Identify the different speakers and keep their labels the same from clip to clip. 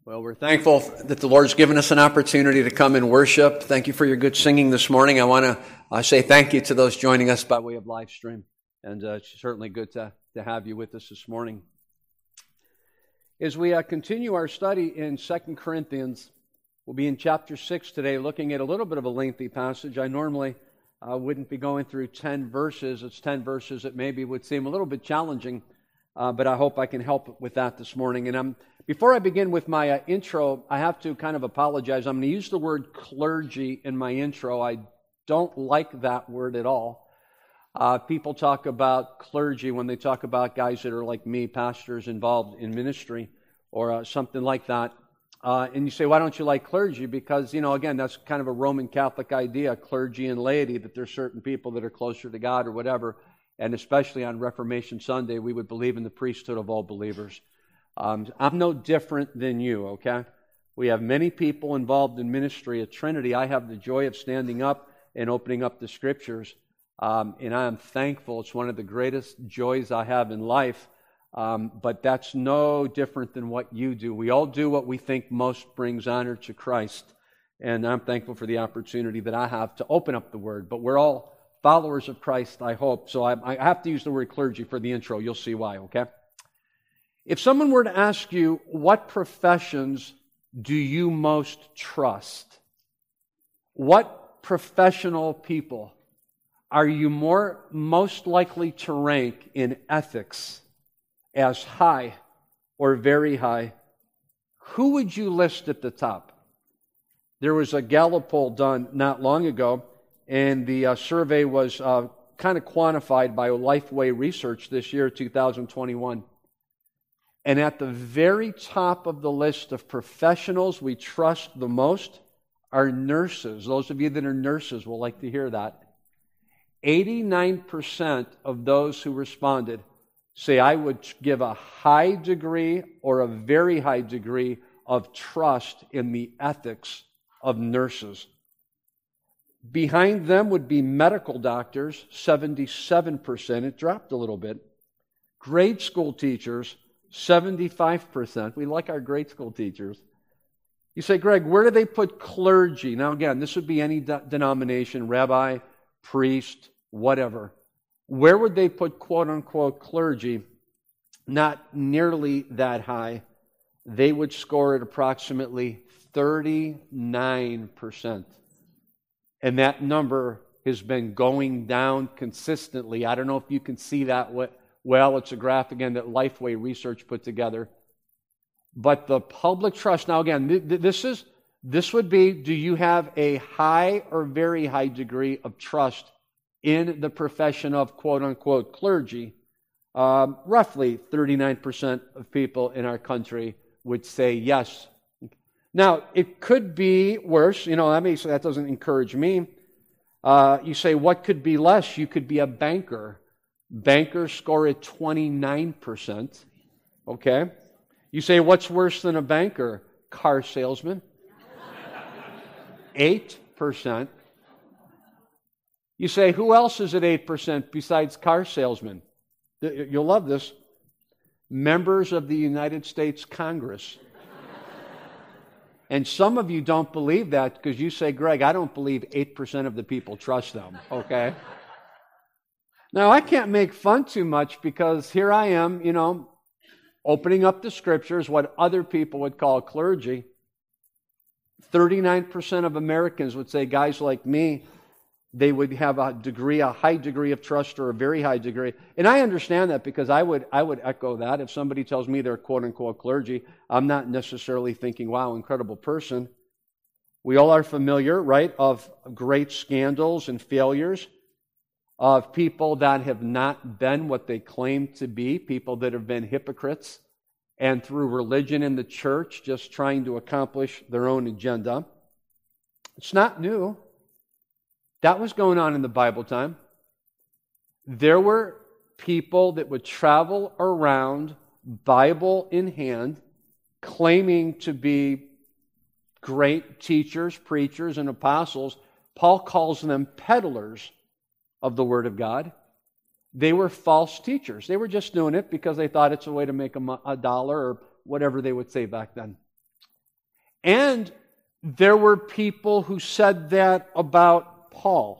Speaker 1: Well, we're thankful that the Lord's given us an opportunity to come and worship. Thank you for your good singing this morning. I want to say thank you to those joining us by way of live stream. And it's certainly good to have you with us this morning. As we continue our study in 2 Corinthians, we'll be in chapter 6 today, looking at a little bit of a lengthy passage. I normally wouldn't be going through 10 verses. It's 10 verses that maybe would seem a little bit challenging, but I hope I can help with that this morning. And before I begin with my intro, I have to kind of apologize. I'm going to use the word clergy in my intro. I don't like that word at all. People talk about clergy when they talk about guys that are like me, pastors involved in ministry or something like that. And you say, why don't you like clergy? Because, again, that's kind of a Roman Catholic idea, clergy and laity, that there's certain people that are closer to God or whatever. And especially on Reformation Sunday, we would believe in the priesthood of all believers. I'm no different than you, okay? We have many people involved in ministry at Trinity. I have the joy of standing up and opening up the Scriptures, and I am thankful. It's one of the greatest joys I have in life, but that's no different than what you do. We all do what we think most brings honor to Christ, and I'm thankful for the opportunity that I have to open up the Word, but we're all followers of Christ, I hope, so I have to use the word clergy for the intro. You'll see why, okay? If someone were to ask you, what professions do you most trust? What professional people are you most likely to rank in ethics as high or very high? Who would you list at the top? There was a Gallup poll done not long ago, and the survey was kind of quantified by Lifeway Research this year, 2021. And at the very top of the list of professionals we trust the most are nurses. Those of you that are nurses will like to hear that. 89% of those who responded say, I would give a high degree or a very high degree of trust in the ethics of nurses. Behind them would be medical doctors, 77%. It dropped a little bit. Grade school teachers, 75%. We like our grade school teachers. You say, Greg, where do they put clergy? Now again, this would be any denomination, rabbi, priest, whatever. Where would they put quote-unquote clergy? Not nearly that high. They would score at approximately 39%. And that number has been going down consistently. I don't know if you can see that. Well, it's a graph, again, that Lifeway Research put together. But the public trust, now again, this would be, do you have a high or very high degree of trust in the profession of quote-unquote clergy? Roughly 39% of people in our country would say yes. Now, it could be worse. That doesn't encourage me. You say, what could be less? You could be a banker. Bankers score at 29%. Okay? You say, what's worse than a banker? Car salesman. 8%. You say, who else is at 8% besides car salesmen? You'll love this. Members of the United States Congress. And some of you don't believe that because you say, Greg, I don't believe 8% of the people trust them. Okay? Now, I can't make fun too much because here I am, opening up the Scriptures, what other people would call clergy. 39% of Americans would say guys like me, they would have a high degree of trust or a very high degree. And I understand that because I would echo that. If somebody tells me they're quote-unquote clergy, I'm not necessarily thinking, wow, incredible person. We all are familiar, right, of great scandals and failures, of people that have not been what they claim to be, people that have been hypocrites, and through religion in the church, just trying to accomplish their own agenda. It's not new. That was going on in the Bible time. There were people that would travel around, Bible in hand, claiming to be great teachers, preachers, and apostles. Paul calls them peddlers of the Word of God. They were false teachers. They were just doing it because they thought it's a way to make a dollar or whatever they would say back then. And there were people who said that about Paul.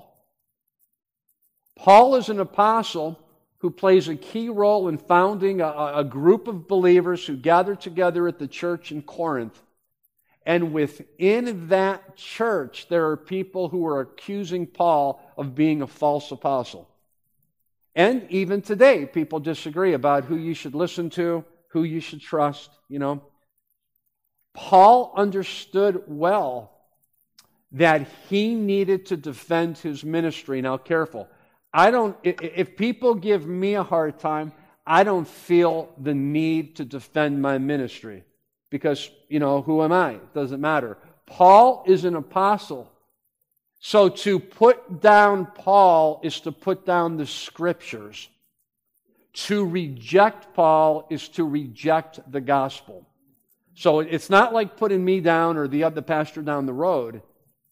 Speaker 1: Paul is an apostle who plays a key role in founding a group of believers who gathered together at the church in Corinth. And within that church, there are people who are accusing Paul of being a false apostle. And even today, people disagree about who you should listen to, who you should trust, Paul understood well that he needed to defend his ministry. Now, careful. If people give me a hard time, I don't feel the need to defend my ministry. Because, who am I? It doesn't matter. Paul is an apostle. So to put down Paul is to put down the Scriptures. To reject Paul is to reject the gospel. So it's not like putting me down or the other pastor down the road.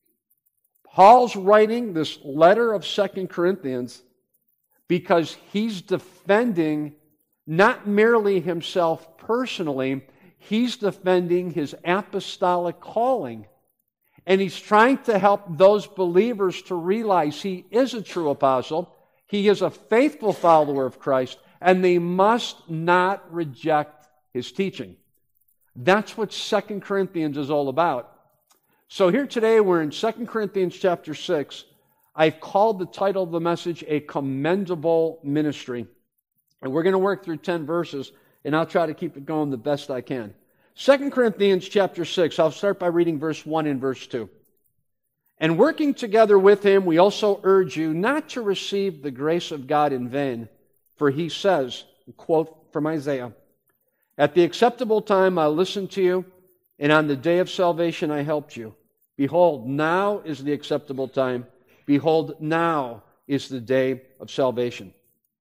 Speaker 1: Paul's writing this letter of 2 Corinthians because he's defending not merely himself personally, he's defending his apostolic calling. And he's trying to help those believers to realize he is a true apostle, he is a faithful follower of Christ, and they must not reject his teaching. That's what 2 Corinthians is all about. So here today we're in 2 Corinthians chapter 6. I've called the title of the message, A Commendable Ministry. And we're going to work through 10 verses, and I'll try to keep it going the best I can. 2 Corinthians chapter 6, I'll start by reading verse 1 and verse 2. And working together with him, we also urge you not to receive the grace of God in vain. For he says, quote from Isaiah, At the acceptable time I listened to you, and on the day of salvation I helped you. Behold, now is the acceptable time. Behold, now is the day of salvation.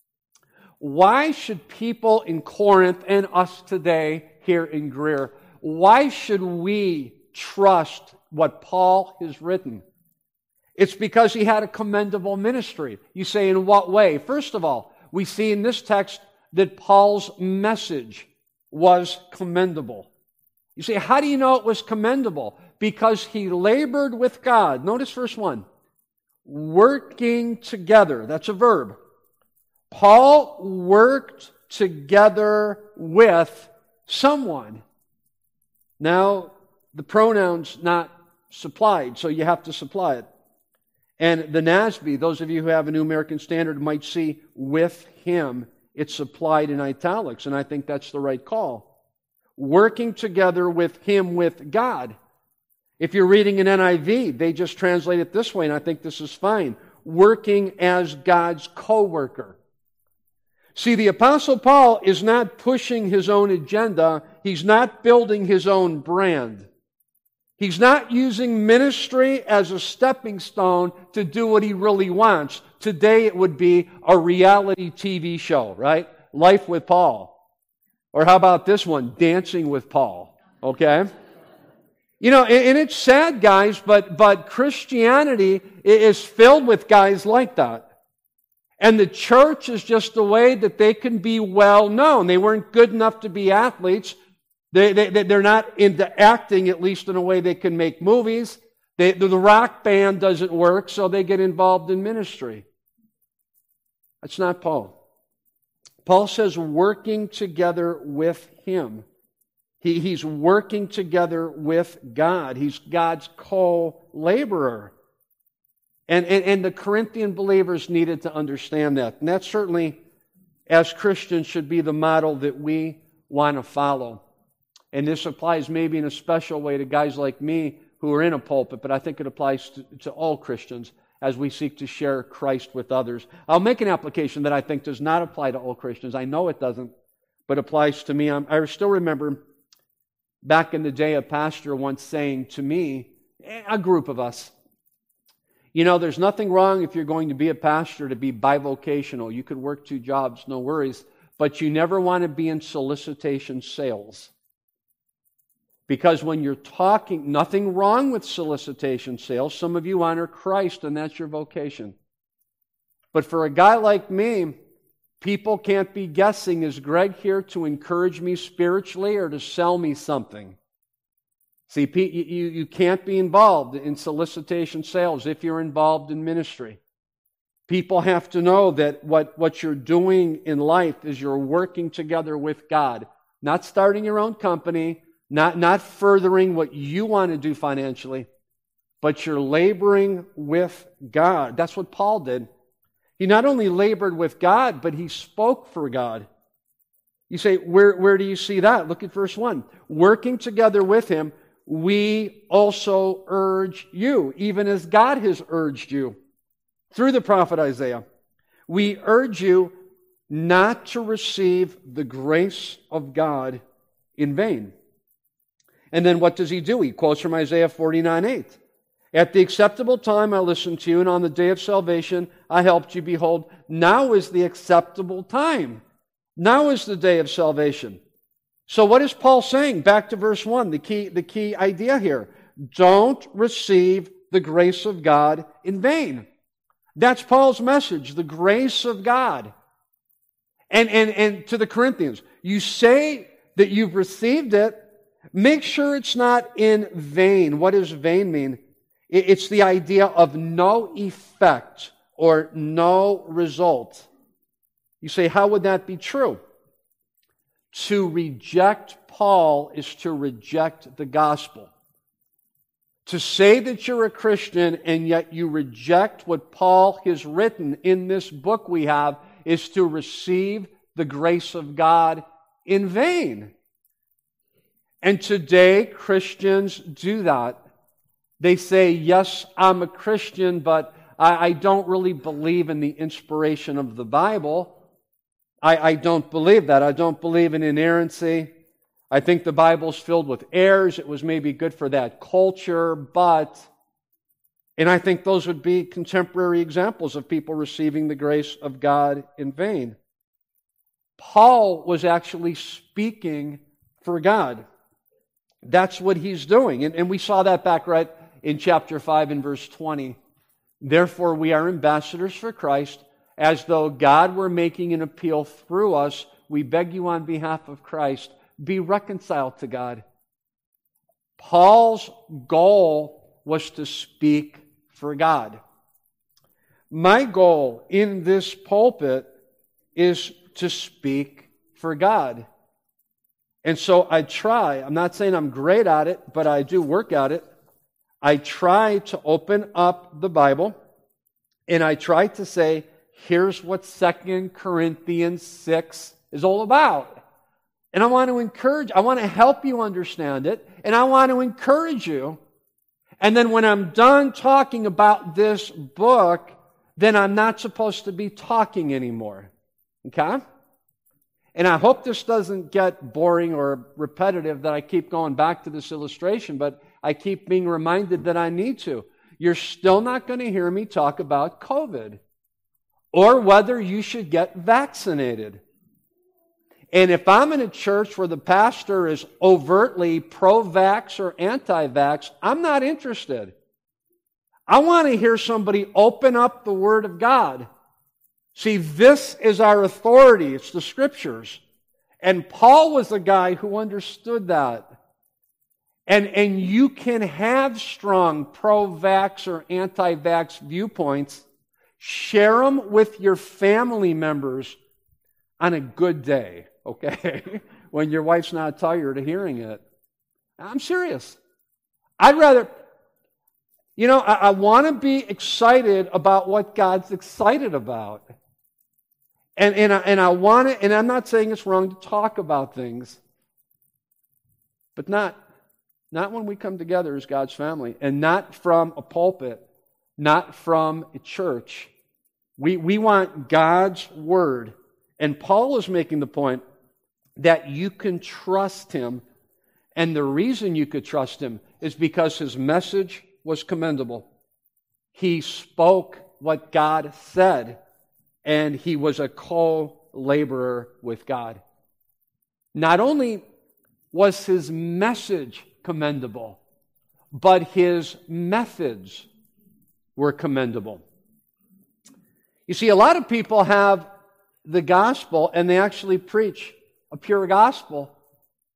Speaker 1: Why should people in Corinth and us today here in Greer, why should we trust what Paul has written? It's because he had a commendable ministry. You say, in what way? First of all, we see in this text that Paul's message was commendable. You say, how do you know it was commendable? Because he labored with God. Notice verse 1. Working together. That's a verb. Paul worked together with someone. Now, the pronoun's not supplied, so you have to supply it. And the NASB, those of you who have a New American Standard might see with him, it's supplied in italics, and I think that's the right call. Working together with him, with God. If you're reading an NIV, they just translate it this way, and I think this is fine. Working as God's co-worker. See, the Apostle Paul is not pushing his own agenda. He's not building his own brand. He's not using ministry as a stepping stone to do what he really wants. Today it would be a reality TV show, right? Life with Paul. Or how about this one? Dancing with Paul. Okay? And it's sad, guys, but Christianity is filled with guys like that. And the church is just a way that they can be well known. They weren't good enough to be athletes. They're not into acting, at least in a way they can make movies. The rock band doesn't work, so they get involved in ministry. That's not Paul. Paul says working together with him. He's working together with God. He's God's co-laborer. And the Corinthian believers needed to understand that. And that certainly, as Christians, should be the model that we want to follow. And this applies maybe in a special way to guys like me who are in a pulpit, but I think it applies to all Christians as we seek to share Christ with others. I'll make an application that I think does not apply to all Christians. I know it doesn't, but applies to me. I still remember back in the day a pastor once saying to me, a group of us, there's nothing wrong if you're going to be a pastor to be bivocational. You could work 2 jobs, no worries. But you never want to be in solicitation sales. Because when you're talking, nothing wrong with solicitation sales. Some of you honor Christ and that's your vocation. But for a guy like me, people can't be guessing, is Greg here to encourage me spiritually or to sell me something? See, you can't be involved in solicitation sales if you're involved in ministry. People have to know that what you're doing in life is you're working together with God, not starting your own company, not furthering what you want to do financially, but you're laboring with God. That's what Paul did. He not only labored with God, but he spoke for God. You say, where do you see that? Look at verse 1. Working together with him, we also urge you, even as God has urged you. Through the prophet Isaiah, we urge you not to receive the grace of God in vain. And then what does he do? He quotes from Isaiah 49:8. At the acceptable time I listened to you, and on the day of salvation I helped you. Behold, now is the acceptable time. Now is the day of salvation. So what is Paul saying? Back to verse 1, the key idea here. Don't receive the grace of God in vain. That's Paul's message, the grace of God. And to the Corinthians, you say that you've received it, make sure it's not in vain. What does vain mean? It's the idea of no effect or no result. You say, how would that be true? To reject Paul is to reject the gospel. To say that you're a Christian and yet you reject what Paul has written in this book we have is to receive the grace of God in vain. And today Christians do that. They say, yes, I'm a Christian, but I don't really believe in the inspiration of the Bible. I don't believe that. I don't believe in inerrancy. I think the Bible's filled with errors. It was maybe good for that culture, and I think those would be contemporary examples of people receiving the grace of God in vain. Paul was actually speaking for God. That's what he's doing. And we saw that back right in chapter 5 and verse 20. Therefore, we are ambassadors for Christ, as though God were making an appeal through us. We beg you on behalf of Christ, be reconciled to God. Paul's goal was to speak for God. My goal in this pulpit is to speak for God. And so I try, I'm not saying I'm great at it, but I do work at it. I try to open up the Bible and I try to say, here's what 2 Corinthians 6 is all about. And I want to help you understand it, and I want to encourage you. And then when I'm done talking about this book, then I'm not supposed to be talking anymore. Okay? And I hope this doesn't get boring or repetitive that I keep going back to this illustration, but I keep being reminded that I need to. You're still not going to hear me talk about COVID or whether you should get vaccinated. And if I'm in a church where the pastor is overtly pro-vax or anti-vax, I'm not interested. I want to hear somebody open up the Word of God. See, this is our authority. It's the Scriptures. And Paul was a guy who understood that. And you can have strong pro-vax or anti-vax viewpoints. Share them with your family members on a good day. Okay, when your wife's not tired of hearing it. I'm serious. I'd rather, I want to be excited about what God's excited about. And I want to, and I'm not saying it's wrong to talk about things, but not when we come together as God's family, and not from a pulpit, not from a church. We want God's Word. And Paul is making the point that you can trust him, and the reason you could trust him is because his message was commendable. He spoke what God said, and he was a co-laborer with God. Not only was his message commendable, but his methods were commendable. You see, a lot of people have the gospel, and they actually preach a pure gospel.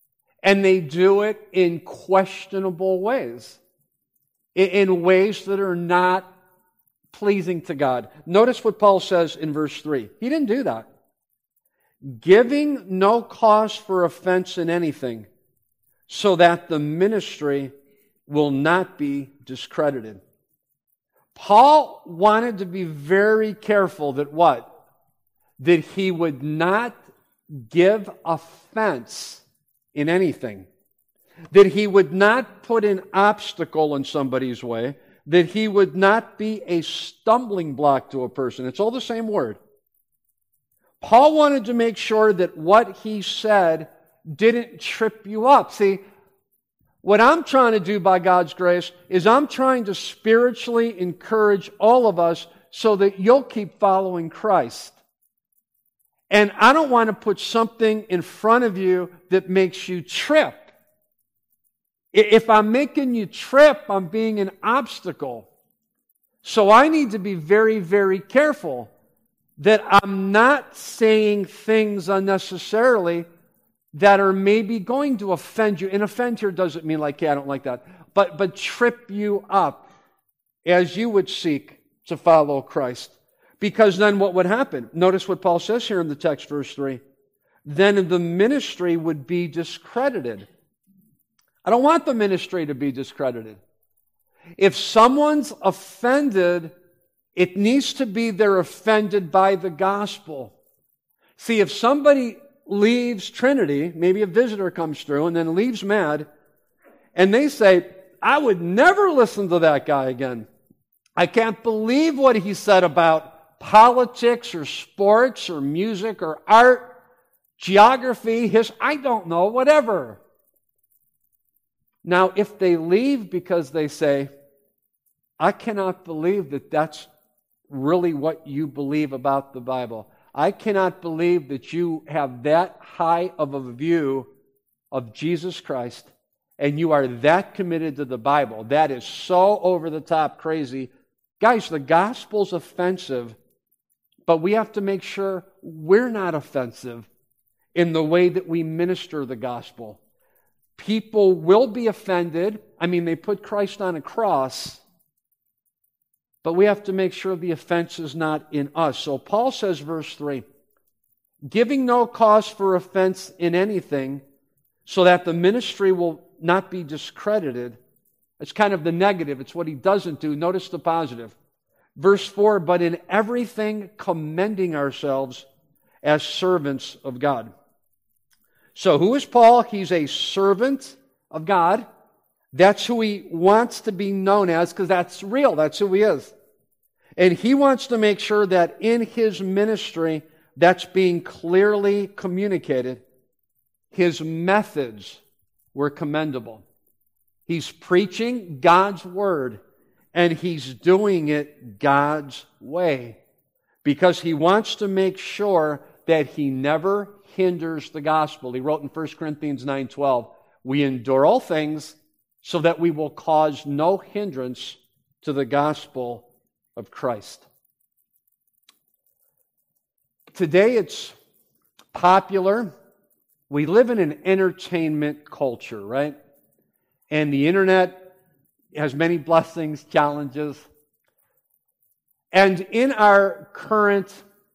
Speaker 1: And they do it in questionable ways, in ways that are not pleasing to God. Notice what Paul says in verse 3. He didn't do that. Giving no cause for offense in anything, so that the ministry will not be discredited. Paul wanted to be very careful that what? That he would not give offense in anything. That he would not put an obstacle in somebody's way. That he would not be a stumbling block to a person. It's all the same word. Paul wanted to make sure that what he said didn't trip you up. See, what I'm trying to do by God's grace is I'm trying to spiritually encourage all of us so that you'll keep following Christ. And I don't want to put something in front of you that makes you trip. If I'm making you trip, I'm being an obstacle. So I need to be very, very careful that I'm not saying things unnecessarily that are maybe going to offend you. And offend here doesn't mean like, yeah, I don't like that. But trip you up as you would seek to follow Christ. Because then what would happen? Notice what Paul says here in the text, verse 3. Then the ministry would be discredited. I don't want the ministry to be discredited. If someone's offended, it needs to be they're offended by the gospel. See, if somebody leaves Trinity, maybe a visitor comes through and then leaves mad, and they say, I would never listen to that guy again. I can't believe what he said about politics or sports or music or art, geography, I don't know, whatever. Now, if they leave because they say, I cannot believe that that's really what you believe about the Bible. I cannot believe that you have that high of a view of Jesus Christ and you are that committed to the Bible. That is so over the top crazy. Guys, the gospel's offensive, but we have to make sure we're not offensive in the way that we minister the gospel. People will be offended. I mean, they put Christ on a cross, but we have to make sure the offense is not in us. So Paul says, verse 3, giving no cause for offense in anything, so that the ministry will not be discredited. It's kind of the negative. It's what he doesn't do. Notice the positive. Verse 4, but in everything commending ourselves as servants of God. So who is Paul? He's a servant of God. That's who he wants to be known as, because that's real. That's who he is. And he wants to make sure that in his ministry, that's being clearly communicated. His methods were commendable. He's preaching God's word, and he's doing it God's way, because he wants to make sure that he never hinders the gospel. He wrote in 1 Corinthians 9:12, we endure all things so that we will cause no hindrance to the gospel of Christ. Today it's popular. We live in an entertainment culture, right? And the internet has many blessings, challenges. And in our current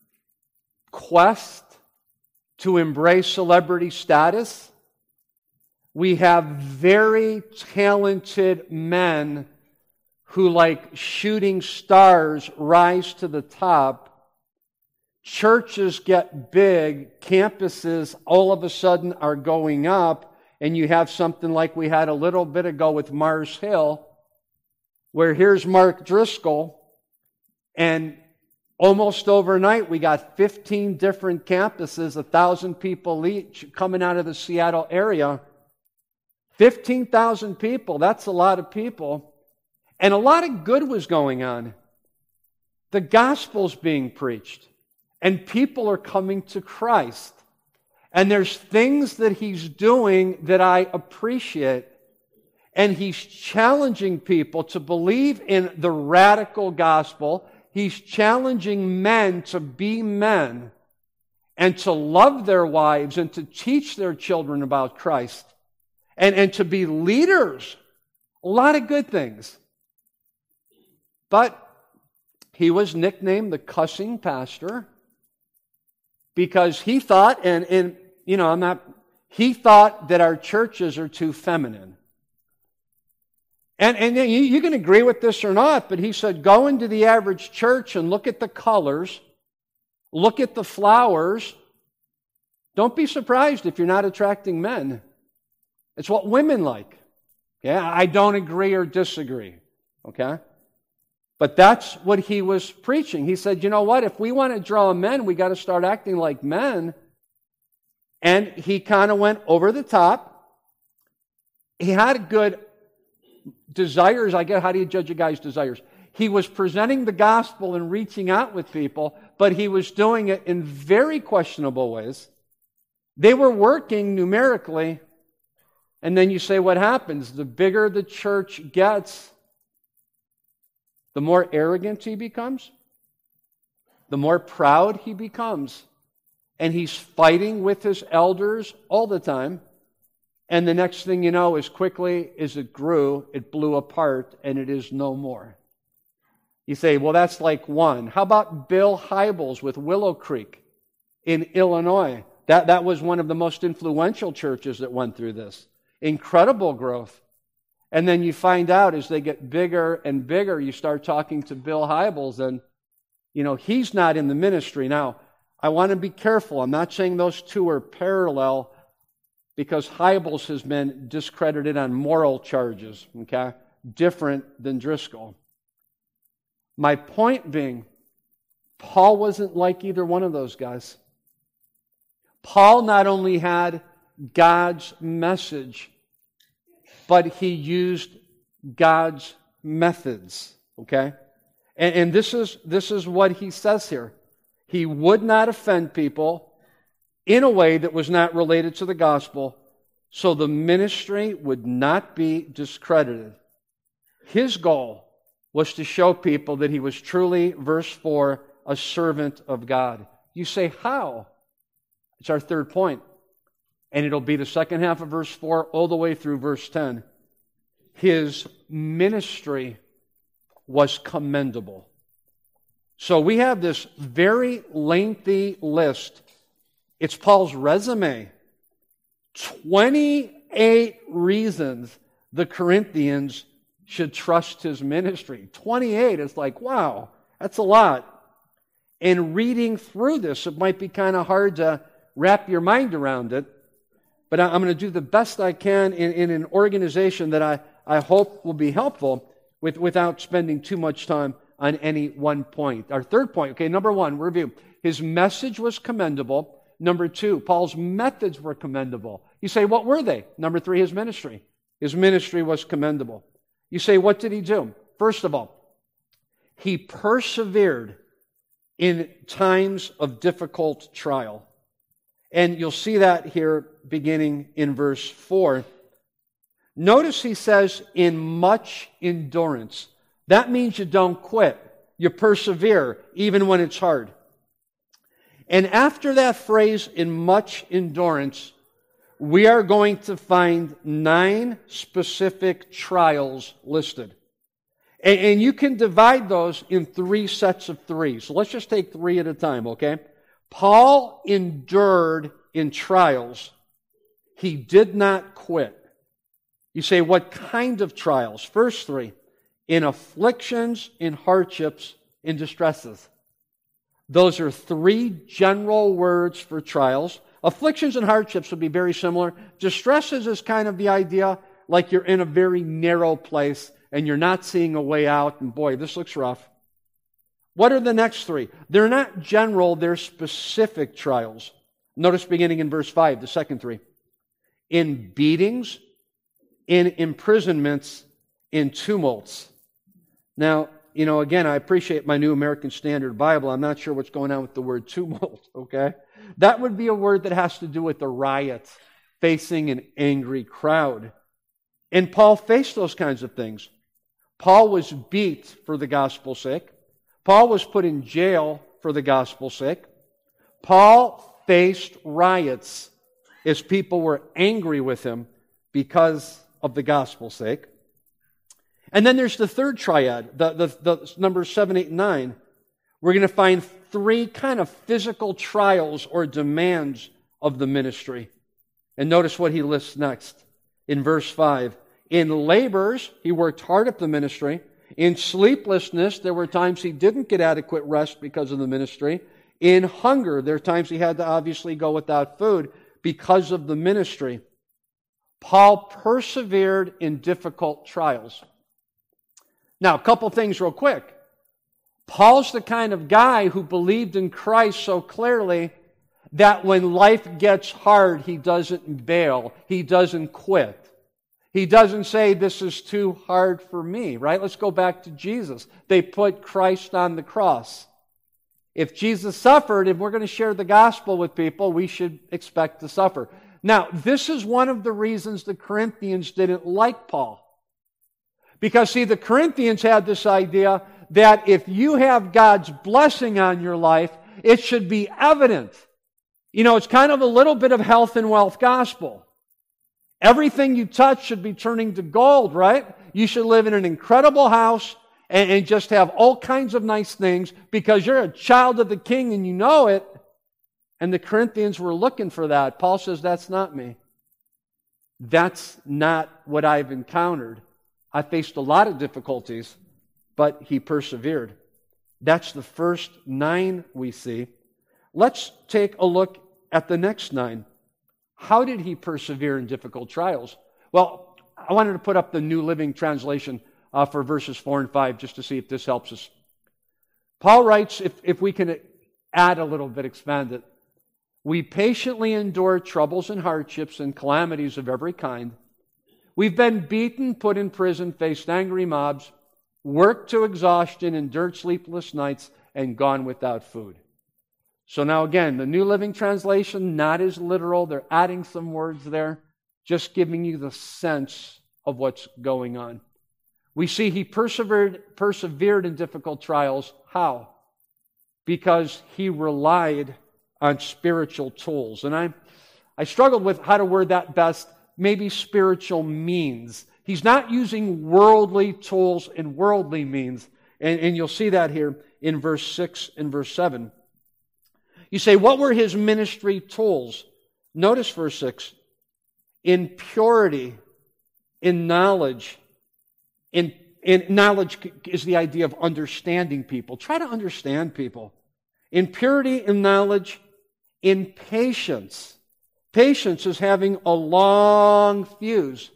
Speaker 1: quest to embrace celebrity status, we have very talented men who, like shooting stars, rise to the top. Churches get big, campuses all of a sudden are going up, and you have something like we had a little bit ago with Mars Hill, where here's Mark Driscoll, and almost overnight we got 15 different campuses, 1,000 people each coming out of the Seattle area. 15,000 people, that's a lot of people. And a lot of good was going on. The gospel's being preached. And people are coming to Christ. And there's things that he's doing that I appreciate. And he's challenging people to believe in the radical gospel. He's challenging men to be men and to love their wives and to teach their children about Christ. and to be leaders. A lot of good things. But he was nicknamed the cussing pastor because he thought, he thought that our churches are too feminine. And you can agree with this or not, but he said, go into the average church and look at the colors, look at the flowers. Don't be surprised if you're not attracting men. It's what women like. Yeah, I don't agree or disagree. Okay? But that's what he was preaching. He said, you know what? If we want to draw men, we got to start acting like men. And he kind of went over the top. He had good desires. I guess, how do you judge a guy's desires? He was presenting the gospel and reaching out with people, but he was doing it in very questionable ways. They were working numerically. And then you say, what happens? The bigger the church gets, the more arrogant he becomes, the more proud he becomes. And he's fighting with his elders all the time. And the next thing you know, as quickly as it grew, it blew apart and it is no more. You say, well, that's like one. How about Bill Hybels with Willow Creek in Illinois? That was one of the most influential churches that went through this. Incredible growth. And then you find out as they get bigger and bigger, you start talking to Bill Hybels and, he's not in the ministry. Now, I want to be careful. I'm not saying those two are parallel because Hybels has been discredited on moral charges, okay? Different than Driscoll. My point being, Paul wasn't like either one of those guys. Paul not only had God's message, but he used God's methods, okay? And this is what he says here. He would not offend people in a way that was not related to the gospel, so the ministry would not be discredited. His goal was to show people that he was truly, verse 4, a servant of God. You say, how? It's our third point. And it'll be the second half of verse 4 all the way through verse 10. His ministry was commendable. So we have this very lengthy list. It's Paul's resume. 28 reasons the Corinthians should trust his ministry. 28 is like, wow, that's a lot. And reading through this, it might be kind of hard to wrap your mind around it. But I'm going to do the best I can in an organization that I hope will be helpful without spending too much time on any one point. Our third point, okay, number one, review. His message was commendable. Number two, Paul's methods were commendable. You say, what were they? Number three, his ministry. His ministry was commendable. You say, what did he do? First of all, he persevered in times of difficult trial. And you'll see that here beginning in verse 4. Notice he says, in much endurance. That means you don't quit. You persevere, even when it's hard. And after that phrase, in much endurance, we are going to find 9 specific trials listed. And you can divide those in 3 sets of 3. So let's just take 3 at a time, okay? Paul endured in trials. He did not quit. You say, what kind of trials? Verse 3, in afflictions, in hardships, in distresses. Those are 3 general words for trials. Afflictions and hardships would be very similar. Distresses is kind of the idea like you're in a very narrow place and you're not seeing a way out, and boy, this looks rough. What are the next 3? They're not general, they're specific trials. Notice beginning in verse 5, the second 3. In beatings, in imprisonments, in tumults. Now, again, I appreciate my New American Standard Bible. I'm not sure what's going on with the word tumult, okay? That would be a word that has to do with a riot, facing an angry crowd. And Paul faced those kinds of things. Paul was beat for the gospel's sake. Paul was put in jail for the gospel's sake. Paul faced riots as people were angry with him
Speaker 2: because of the gospel's sake. And then there's the third triad, the numbers 7, 8, and 9. We're going to find three kind of physical trials or demands of the ministry. And notice what he lists next in verse 5. In labors, he worked hard at the ministry. In sleeplessness, there were times he didn't get adequate rest because of the ministry. In hunger, there are times he had to obviously go without food because of the ministry. Paul persevered in difficult trials. Now, a couple things real quick. Paul's the kind of guy who believed in Christ so clearly that when life gets hard, he doesn't bail. He doesn't quit. He doesn't say, this is too hard for me, right? Let's go back to Jesus. They put Christ on the cross. If Jesus suffered, if we're going to share the gospel with people, we should expect to suffer. Now, this is one of the reasons the Corinthians didn't like Paul. Because, see, the Corinthians had this idea that if you have God's blessing on your life, it should be evident. You know, it's kind of a little bit of health and wealth gospel. Everything you touch should be turning to gold, right? You should live in an incredible house and just have all kinds of nice things because you're a child of the King and you know it. And the Corinthians were looking for that. Paul says, that's not me. That's not what I've encountered. I faced a lot of difficulties, but he persevered. That's the first 9 we see. Let's take a look at the next 9. How did he persevere in difficult trials? Well, I wanted to put up the New Living Translation for verses 4 and 5 just to see if this helps us. Paul writes, if we can add a little bit, expand it. We patiently endure troubles and hardships and calamities of every kind. We've been beaten, put in prison, faced angry mobs, worked to exhaustion, endured sleepless nights, and gone without food. So now again, the New Living Translation, not as literal. They're adding some words there, just giving you the sense of what's going on. We see he persevered in difficult trials. How? Because he relied on spiritual tools. And I struggled with how to word that best. Maybe spiritual means. He's not using worldly tools and worldly means. And you'll see that here in verse 6 and verse 7. You say, what were his ministry tools? Notice verse 6. In purity, in knowledge. In knowledge is the idea of understanding people. Try to understand people. In purity, in knowledge, in patience. Patience is having a long fuse.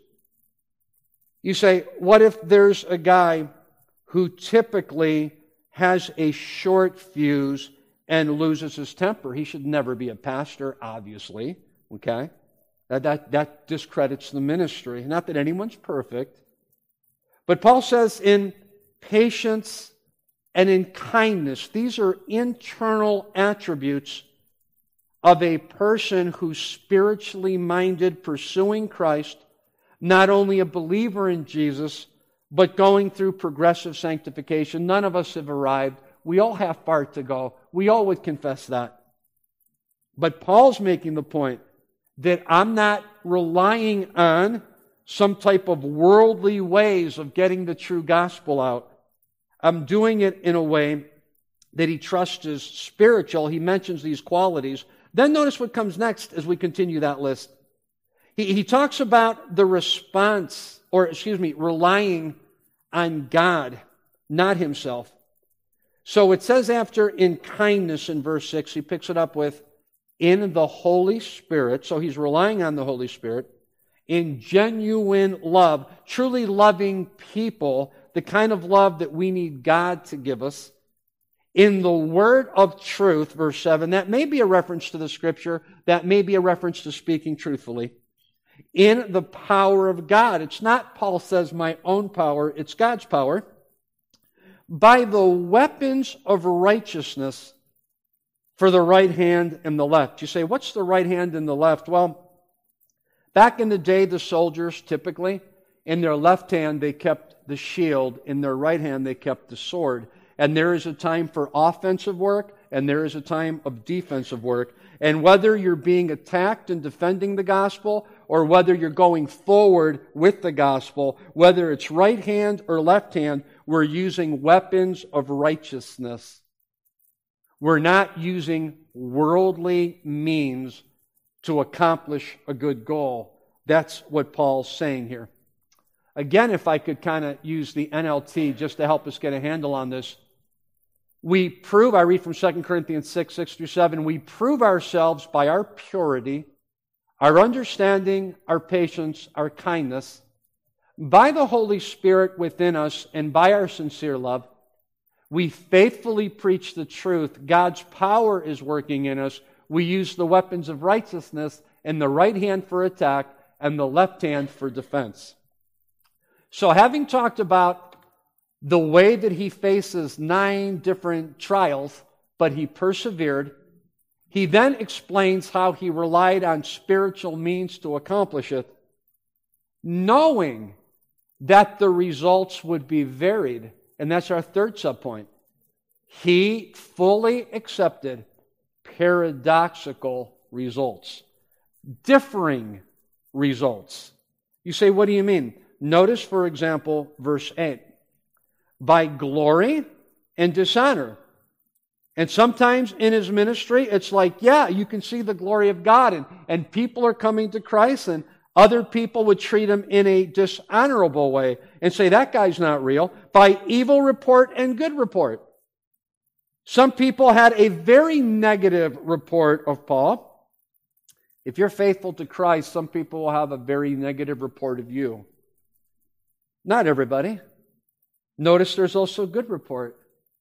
Speaker 2: You say, what if there's a guy who typically has a short fuse and loses his temper? He should never be a pastor, obviously. Okay? That discredits the ministry. Not that anyone's perfect. But Paul says in patience and in kindness, these are internal attributes of a person who's spiritually minded, pursuing Christ, not only a believer in Jesus, but going through progressive sanctification. None of us have arrived. We all have far to go. We all would confess that. But Paul's making the point that I'm not relying on some type of worldly ways of getting the true gospel out. I'm doing it in a way that he trusts is spiritual. He mentions these qualities. Then notice what comes next as we continue that list. He talks about the response, relying on God, not himself. So it says after in kindness in verse 6, he picks it up with in the Holy Spirit. So he's relying on the Holy Spirit. In genuine love, truly loving people, the kind of love that we need God to give us. In the word of truth, verse 7, that may be a reference to the Scripture, that may be a reference to speaking truthfully. In the power of God. It's not, Paul says, my own power, it's God's power. By the weapons of righteousness for the right hand and the left. You say, what's the right hand and the left? Well, back in the day, the soldiers typically, in their left hand, they kept the shield. In their right hand, they kept the sword. And there is a time for offensive work, and there is a time of defensive work. And whether you're being attacked and defending the gospel, or whether you're going forward with the gospel, whether it's right hand or left hand, we're using weapons of righteousness. We're not using worldly means to accomplish a good goal. That's what Paul's saying here. Again, if I could kind of use the NLT just to help us get a handle on this, we prove, I read from 2 Corinthians 6, 6-7, we prove ourselves by our purity, our understanding, our patience, our kindness, by the Holy Spirit within us, and by our sincere love. We faithfully preach the truth. God's power is working in us. We use the weapons of righteousness and the right hand for attack and the left hand for defense. So having talked about the way that he faces 9 different trials, but he persevered, he then explains how he relied on spiritual means to accomplish it, knowing that the results would be varied. And that's our third subpoint. He fully accepted paradoxical results, differing results. You say, what do you mean? Notice, for example, verse 8. By glory and dishonor. And sometimes in his ministry, it's like, yeah, you can see the glory of God, and people are coming to Christ, and other people would treat him in a dishonorable way and say, that guy's not real. By evil report and good report. Some people had a very negative report of Paul. If you're faithful to Christ, some people will have a very negative report of you. Not everybody. Notice there's also a good report.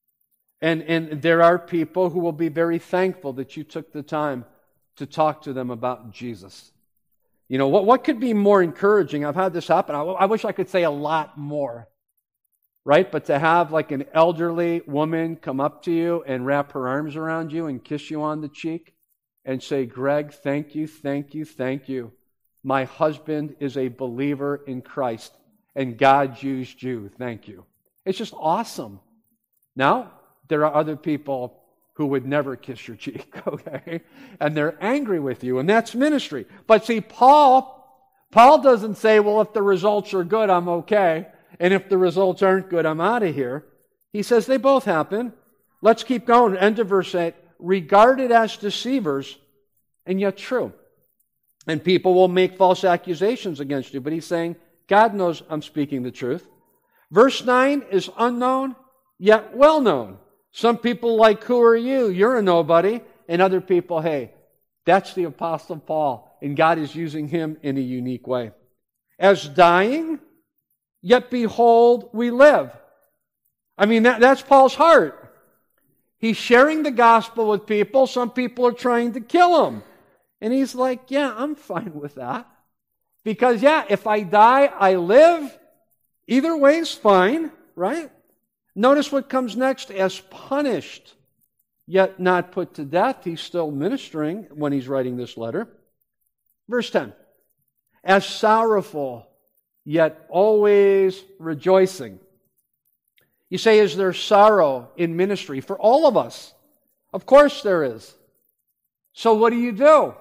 Speaker 2: And there are people who will be very thankful that you took the time to talk to them about Jesus. You know, what could be more encouraging? I've had this happen. I wish I could say a lot more. Right? But to have like an elderly woman come up to you and wrap her arms around you and kiss you on the cheek and say, Greg, thank you, thank you, thank you. My husband is a believer in Christ and God used you. Thank you. It's just awesome. Now, there are other people who would never kiss your cheek, okay? And they're angry with you, and that's ministry. But see, Paul doesn't say, well, if the results are good, I'm okay. And if the results aren't good, I'm out of here. He says they both happen. Let's keep going. End of verse 8. Regarded as deceivers, and yet true. And people will make false accusations against you. But he's saying, God knows I'm speaking the truth. Verse 9 is unknown, yet well known. Some people like, who are you? You're a nobody. And other people, hey, that's the Apostle Paul. And God is using him in a unique way. As dying, yet behold, we live. I mean, that's Paul's heart. He's sharing the gospel with people. Some people are trying to kill him. And he's like, yeah, I'm fine with that. Because, yeah, if I die, I live. Either way is fine, right? Notice what comes next. As punished, yet not put to death. He's still ministering when he's writing this letter. Verse 10. As sorrowful, yet always rejoicing. You say, is there sorrow in ministry? For all of us. Of course there is. So what do?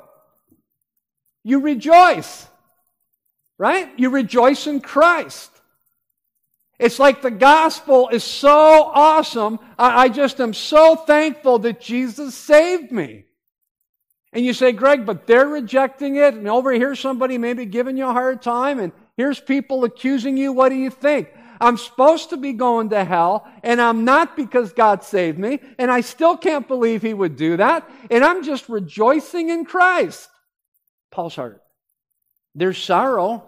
Speaker 2: You rejoice. Right? You rejoice in Christ. It's like the gospel is so awesome. I just am so thankful that Jesus saved me. And you say, Greg, but they're rejecting it, and over here somebody maybe giving you a hard time, and here's people accusing you. What do you think? I'm supposed to be going to hell, and I'm not because God saved me, and I still can't believe He would do that, and I'm just rejoicing in Christ. Paul's heart. There's sorrow,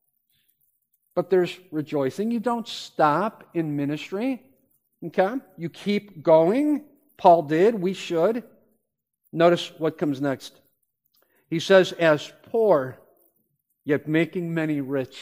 Speaker 2: but there's rejoicing. You don't stop in ministry. Okay? You keep going. Paul did. We should. Notice what comes next. He says, as poor, yet making many rich.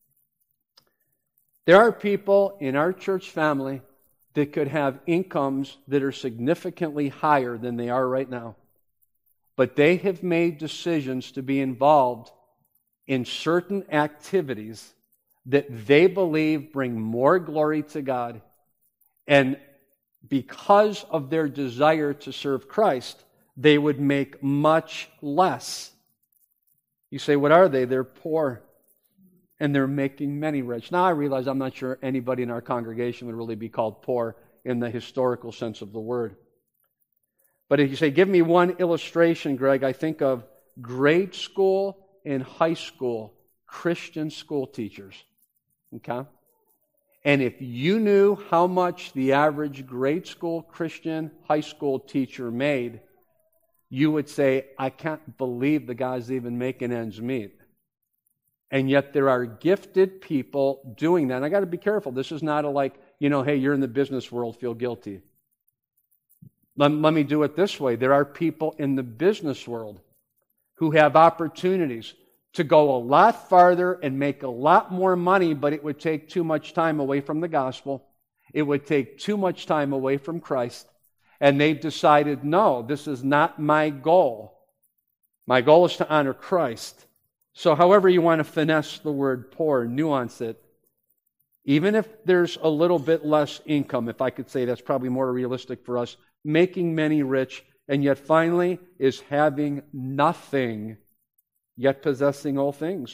Speaker 2: There are people in our church family that could have incomes that are significantly higher than they are right now. But they have made decisions to be involved in certain activities that they believe bring more glory to God. And because of their desire to serve Christ, they would make much less. You say, what are they? They're poor, and they're making many rich. Now I realize I'm not sure anybody in our congregation would really be called poor in the historical sense of the word. But if you say, give me one illustration, Greg, I think of grade school and high school Christian school teachers. Okay? And if you knew how much the average grade school Christian high school teacher made, you would say, I can't believe the guy's even making ends meet. And yet there are gifted people doing that. And I got to be careful. This is not a like, hey, you're in the business world, feel guilty. Let me do it this way. There are people in the business world who have opportunities to go a lot farther and make a lot more money, but it would take too much time away from the gospel. It would take too much time away from Christ. And they've decided, no, this is not my goal. My goal is to honor Christ. So however you want to finesse the word poor, nuance it, even if there's a little bit less income, if I could say that's probably more realistic for us, making many rich, and yet finally is having nothing, yet possessing all things.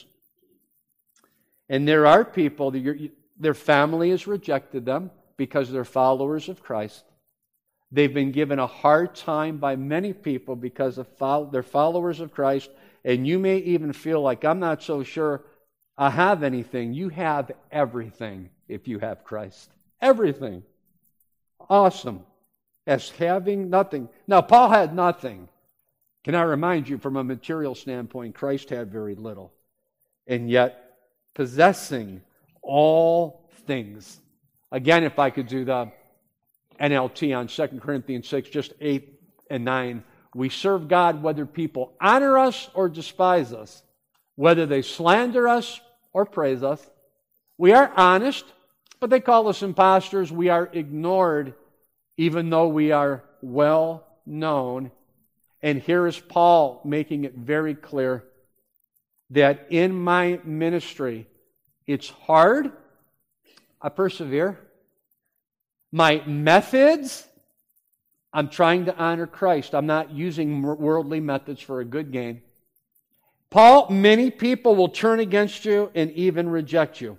Speaker 2: And there are people, their family has rejected them because they're followers of Christ. They've been given a hard time by many people because they're followers of Christ, and you may even feel like, I'm not so sure I have anything. You have everything if you have Christ. Everything. Awesome. As having nothing. Now, Paul had nothing. Can I remind you, from a material standpoint, Christ had very little. And yet, possessing all things. Again, if I could do the NLT on 2 Corinthians 6, just 8 and 9. We serve God whether people honor us or despise us, whether they slander us or praise us. We are honest, but they call us impostors. We are ignored, even though we are well known. And here is Paul making it very clear that in my ministry, it's hard. I persevere. My methods, I'm trying to honor Christ. I'm not using worldly methods for a good gain. Paul, many people will turn against you and even reject you.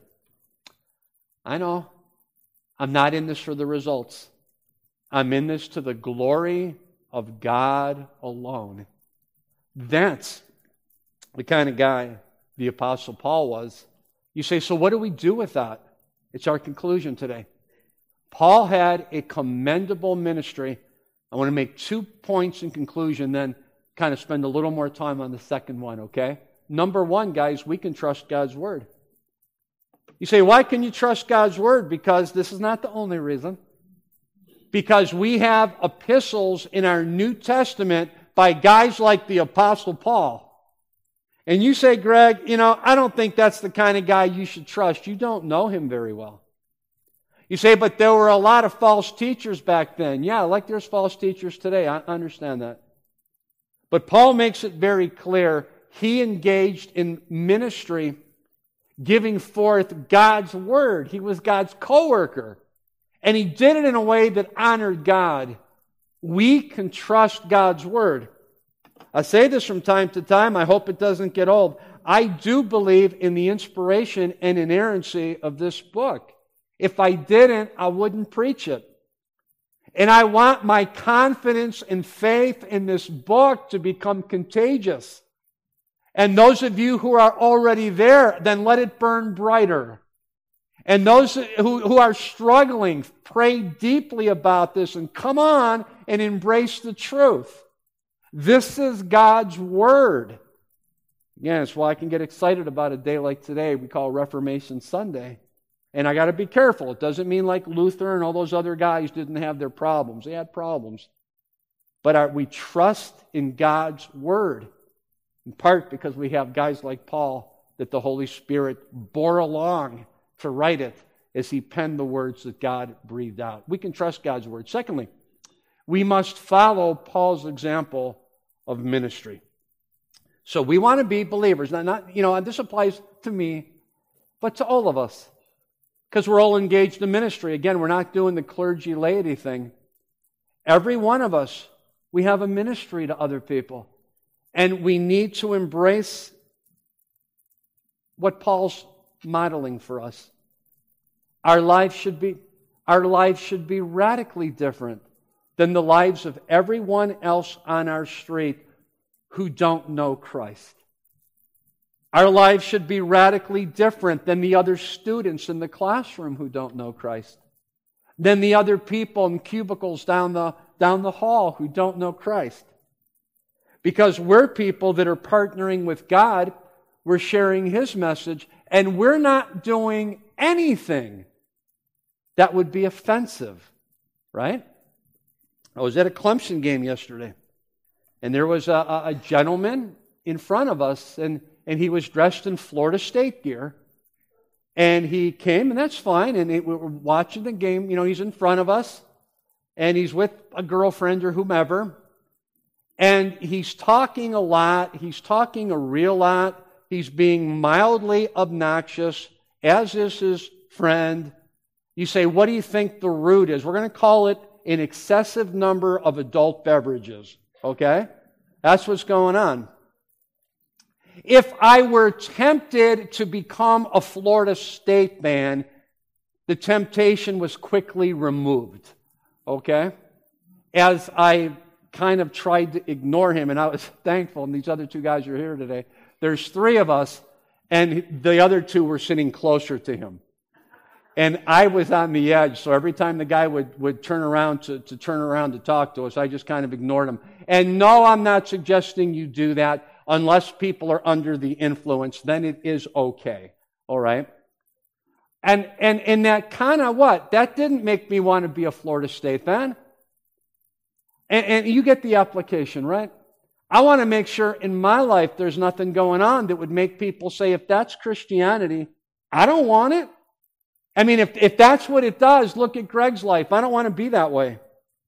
Speaker 2: I know. I'm not in this for the results. I'm in this to the glory of God alone. That's the kind of guy the Apostle Paul was. You say, so what do we do with that? It's our conclusion today. Paul had a commendable ministry. I want to make 2 points in conclusion, then kind of spend a little more time on the second one, okay? Number one, guys, we can trust God's Word. You say, why can you trust God's Word? Because this is not the only reason. Because we have epistles in our New Testament by guys like the Apostle Paul. And you say, Greg, I don't think that's the kind of guy you should trust. You don't know him very well. You say, but there were a lot of false teachers back then. Yeah, like there's false teachers today. I understand that. But Paul makes it very clear he engaged in ministry giving forth God's Word. He was God's co-worker. And he did it in a way that honored God. We can trust God's Word. I say this from time to time. I hope it doesn't get old. I do believe in the inspiration and inerrancy of this book. If I didn't, I wouldn't preach it. And I want my confidence and faith in this book to become contagious. And those of you who are already there, then let it burn brighter. And those who are struggling, pray deeply about this and come on and embrace the truth. This is God's Word. Again, it's why I can get excited about a day like today we call Reformation Sunday. And I got to be careful. It doesn't mean like Luther and all those other guys didn't have their problems. They had problems. But we trust in God's Word, in part because we have guys like Paul that the Holy Spirit bore along to write it as he penned the words that God breathed out. We can trust God's Word. Secondly, we must follow Paul's example of ministry. So we want to be believers. Not this applies to me, but to all of us. Because we're all engaged in ministry. Again, we're not doing the clergy laity thing. Every one of us We have a ministry to other people. And we need to embrace what Paul's modeling for us. Our lives should be radically different than the lives of everyone else on our street who don't know Christ. Our lives should be radically different than the other students in the classroom who don't know Christ, than the other people in cubicles down the hall who don't know Christ. Because we're people that are partnering with God, we're sharing His message, and we're not doing anything that would be offensive, right? I was at a Clemson game yesterday, and there was a gentleman in front of us, and he was dressed in Florida State gear, and he came, and that's fine, and we were watching the game. He's in front of us, and he's with a girlfriend or whomever, and he's talking a lot. He's talking a real lot. He's being mildly obnoxious, as is his friend. You say, what do you think the root is? We're going to call it an excessive number of adult beverages, okay? That's what's going on. If I were tempted to become a Florida State man, the temptation was quickly removed, okay? As I kind of tried to ignore him, and I was thankful, and these other two guys are here today. There's three of us, and the other two were sitting closer to him. And I was on the edge, so every time the guy would turn around to talk to us, I just kind of ignored him. And no, I'm not suggesting you do that unless people are under the influence. Then it is okay, all right? And that kind of what? That didn't make me want to be a Florida State fan. And you get the application, right? I want to make sure in my life there's nothing going on that would make people say, if that's Christianity, I don't want it. I mean, if that's what it does, look at Greg's life. I don't want to be that way.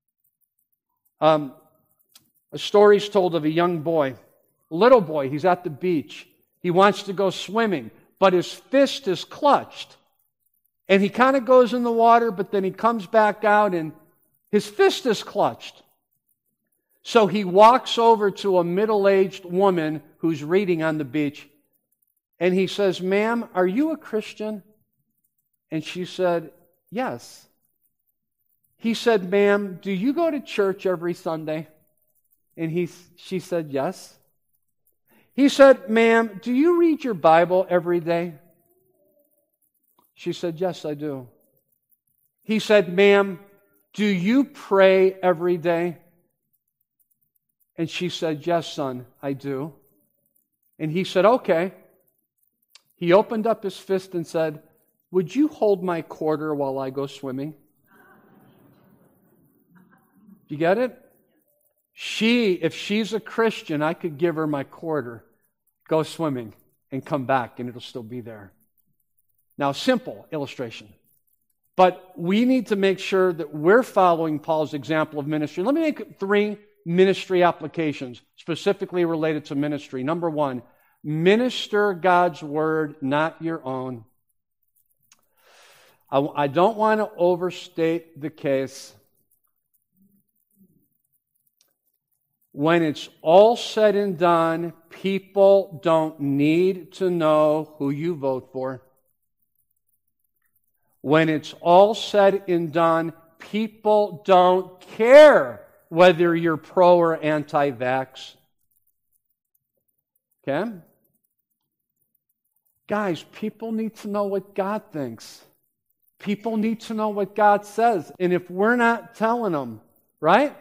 Speaker 2: A story's told of a young boy, little boy. He's at the beach. He wants to go swimming, but his fist is clutched. And he kind of goes in the water, but then he comes back out and his fist is clutched. So he walks over to a middle-aged woman who's reading on the beach, and he says, "Ma'am, are you a Christian?" And she said, "Yes." He said, "Ma'am, do you go to church every Sunday?" And she said, "Yes." He said, "Ma'am, do you read your Bible every day?" She said, "Yes, I do." He said, "Ma'am, do you pray every day?" And she said, "Yes, son, I do." And he said, "Okay." He opened up his fist and said, "Would you hold my quarter while I go swimming?" You get it? If she's a Christian, I could give her my quarter, go swimming, and come back, and it'll still be there. Now, simple illustration. But we need to make sure that we're following Paul's example of ministry. Let me make 3 ministry applications specifically related to ministry. Number 1, minister God's word, not your own. I don't want to overstate the case. When it's all said and done, people don't need to know who you vote for. When it's all said and done, people don't care whether you're pro or anti-vax. Okay? Guys, people need to know what God thinks. People need to know what God says. And if we're not telling them, right?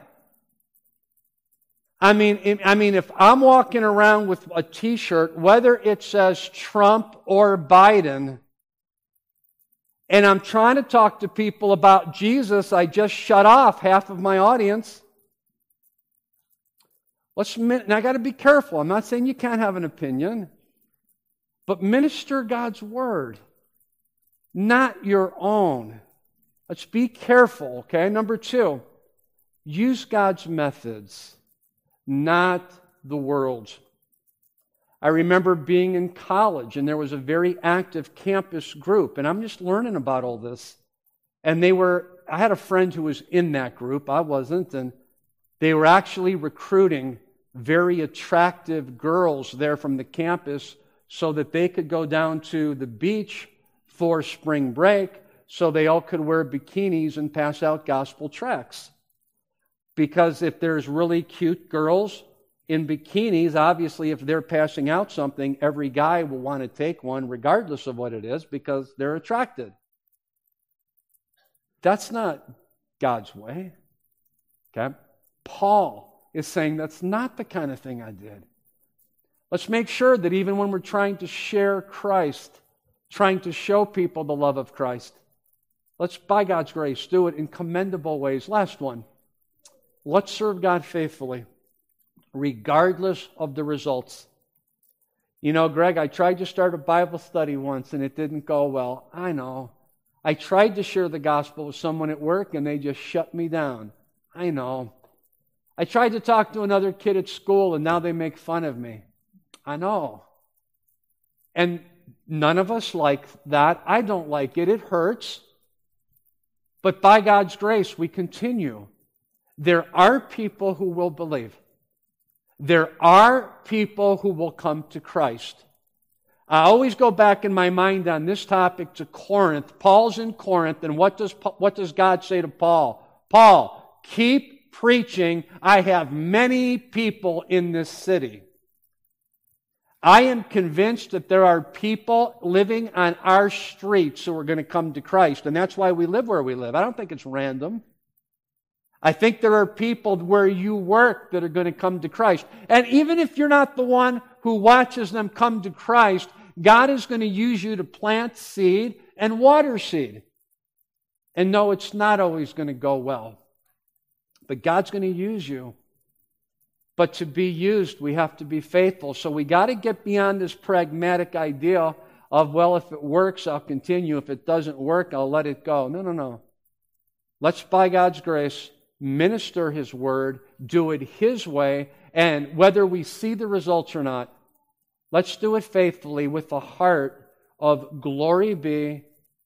Speaker 2: I mean, if I'm walking around with a t-shirt, whether it says Trump or Biden, and I'm trying to talk to people about Jesus, I just shut off half of my audience. And I got to be careful. I'm not saying you can't have an opinion, but minister God's word, not your own. Let's be careful, okay? Number 2, use God's methods, not the world's. I remember being in college, and there was a very active campus group, and I'm just learning about all this. And I had a friend who was in that group. I wasn't, and They were actually recruiting very attractive girls there from the campus so that they could go down to the beach for spring break so they all could wear bikinis and pass out gospel tracts. Because if there's really cute girls in bikinis, obviously if they're passing out something, every guy will want to take one regardless of what it is because they're attracted. That's not God's way. Okay? Paul is saying that's not the kind of thing I did. Let's make sure that even when we're trying to share Christ, trying to show people the love of Christ, let's, by God's grace, do it in commendable ways. Last one. Let's serve God faithfully, regardless of the results. You know, Greg, I tried to start a Bible study once and it didn't go well. I know. I tried to share the gospel with someone at work and they just shut me down. I know. I tried to talk to another kid at school and now they make fun of me. I know. And none of us like that. I don't like it. It hurts. But by God's grace, we continue. There are people who will believe. There are people who will come to Christ. I always go back in my mind on this topic to Corinth. Paul's in Corinth, and what does God say to Paul? Paul, keep preaching. I have many people in this city. I am convinced that there are people living on our streets who are going to come to Christ, and that's why we live where we live. I don't think it's random. I think there are people where you work that are going to come to Christ. And even if you're not the one who watches them come to Christ, God is going to use you to plant seed and water seed. And no, it's not always going to go well. But God's going to use you. But to be used, we have to be faithful. So we got to get beyond this pragmatic idea of, well, if it works, I'll continue. If it doesn't work, I'll let it go. No. Let's, by God's grace, minister His Word, do it His way, and whether we see the results or not, let's do it faithfully with the heart of glory be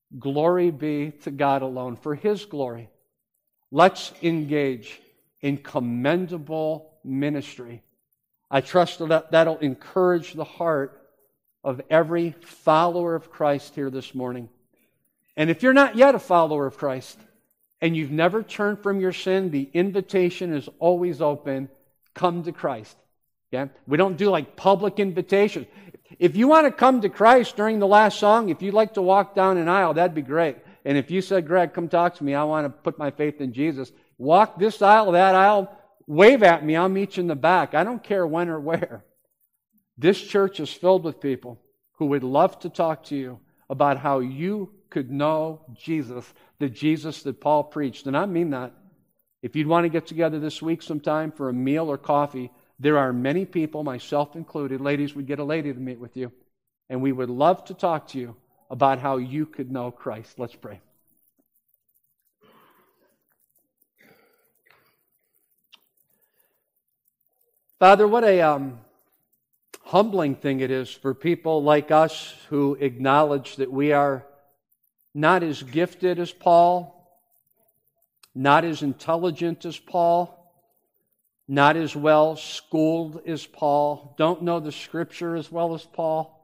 Speaker 2: to God alone, for His glory. Let's engage in commendable ministry. I trust that that'll encourage the heart of every follower of Christ here this morning. And if you're not yet a follower of Christ, and you've never turned from your sin, the invitation is always open. Come to Christ. Okay? We don't do like public invitations. If you want to come to Christ during the last song, if you'd like to walk down an aisle, that'd be great. And if you said, Greg, come talk to me, I want to put my faith in Jesus, walk this aisle, that aisle, wave at me, I'll meet you in the back. I don't care when or where. This church is filled with people who would love to talk to you about how you could know Jesus, the Jesus that Paul preached. And I mean that. If you'd want to get together this week sometime for a meal or coffee, there are many people, myself included, ladies, we'd get a lady to meet with you, and we would love to talk to you about how you could know Christ. Let's pray. Father, what a humbling thing it is for people like us who acknowledge that we are not as gifted as Paul, not as intelligent as Paul, not as well schooled as Paul, don't know the Scripture as well as Paul.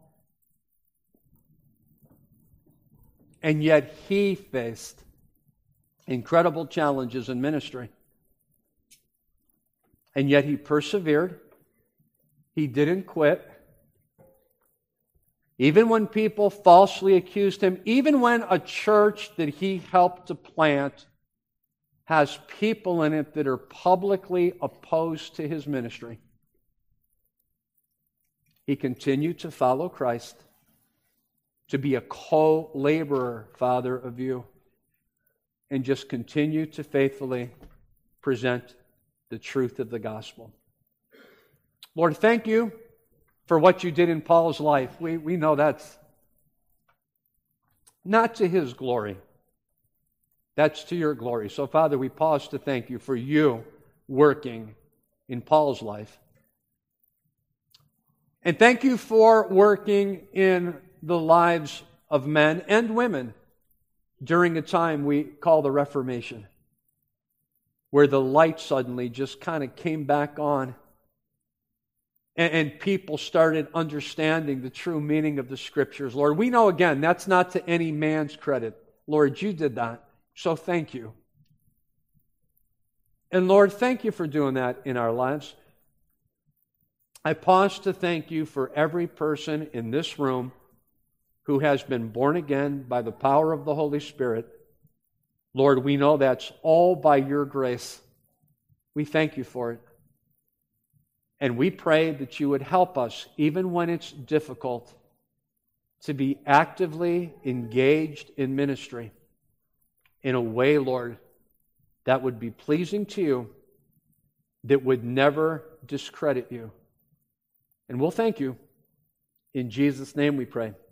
Speaker 2: And yet he faced incredible challenges in ministry. And yet he persevered. He didn't quit. Even when people falsely accused him, even when a church that he helped to plant has people in it that are publicly opposed to his ministry, he continued to follow Christ, to be a co-laborer, Father, of you, and just continue to faithfully present the truth of the gospel. Lord, thank you for what you did in Paul's life. We know that's not to his glory. That's to your glory. So, Father, we pause to thank you for you working in Paul's life. And thank you for working in the lives of men and women during a time we call the Reformation. where the light suddenly just kind of came back on. And people started understanding the true meaning of the Scriptures. Lord, we know again, that's not to any man's credit. Lord, you did that, so thank you. And Lord, thank you for doing that in our lives. I pause to thank you for every person in this room who has been born again by the power of the Holy Spirit. Lord, we know that's all by your grace. We thank you for it. And we pray that you would help us, even when it's difficult, to be actively engaged in ministry in a way, Lord, that would be pleasing to you, that would never discredit you. And we'll thank you. In Jesus' name we pray.